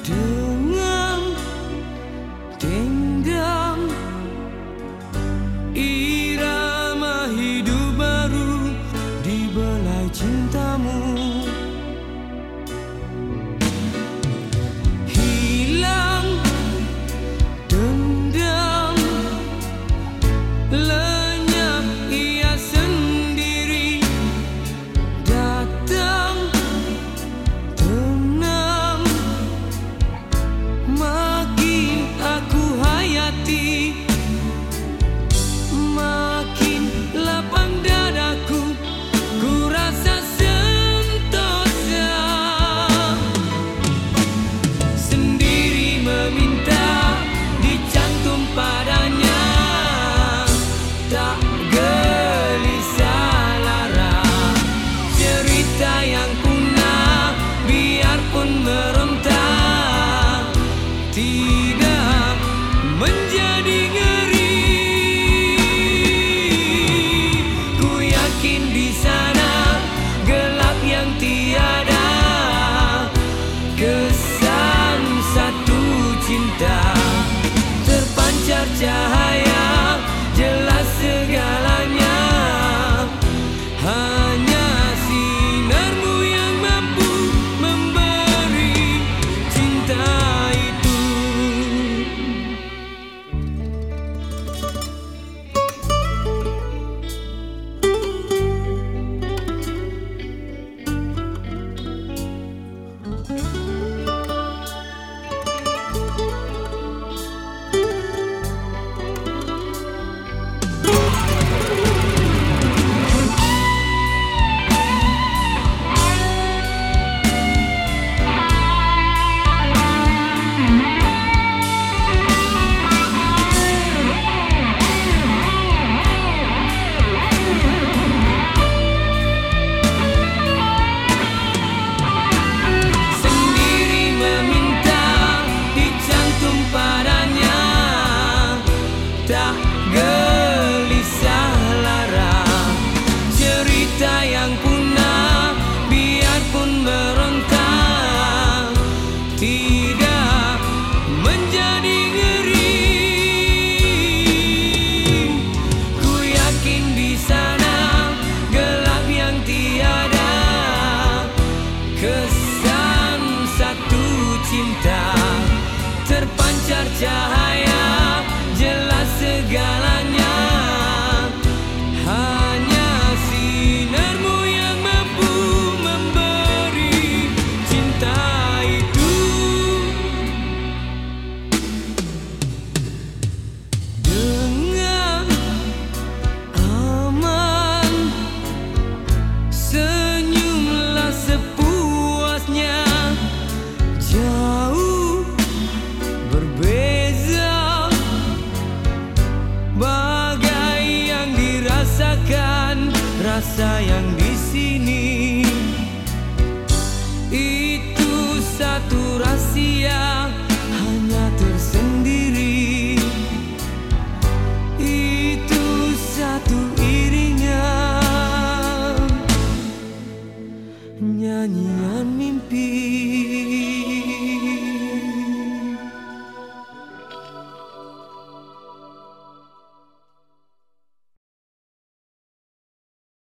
Dengan dendam irama hidup baru di belai cintamu. Hilang dendam, lenyap ia sendiri. Datang tenang, makin aku hayati, makin lapang dadaku, ku rasa sentosa. Sendiri meminta dicantum padanya, tak gelisah lara. Cerita yang punah biarpun meronta, tidak menjadi ngeri. Ku yakin di sana gelap yang tiada kesan satu cinta. Terpancar cahaya jelas segalanya, hanya sinarmu yang mampu memberi cinta itu. Tak gelisah lara. Cerita yang punah biarpun meronta, tidak menjadi ngeri. Ku yakin di sana gelap yang tiada kesan satu cinta. Terpancar cahaya jelas segalanya, hanya sinarmu yang mampu memberi cinta itu. Dengan aman senyumlah sepuasnya, jauh berbeza bagai yang dirasakan, rasa yang di sini itu satu rahasia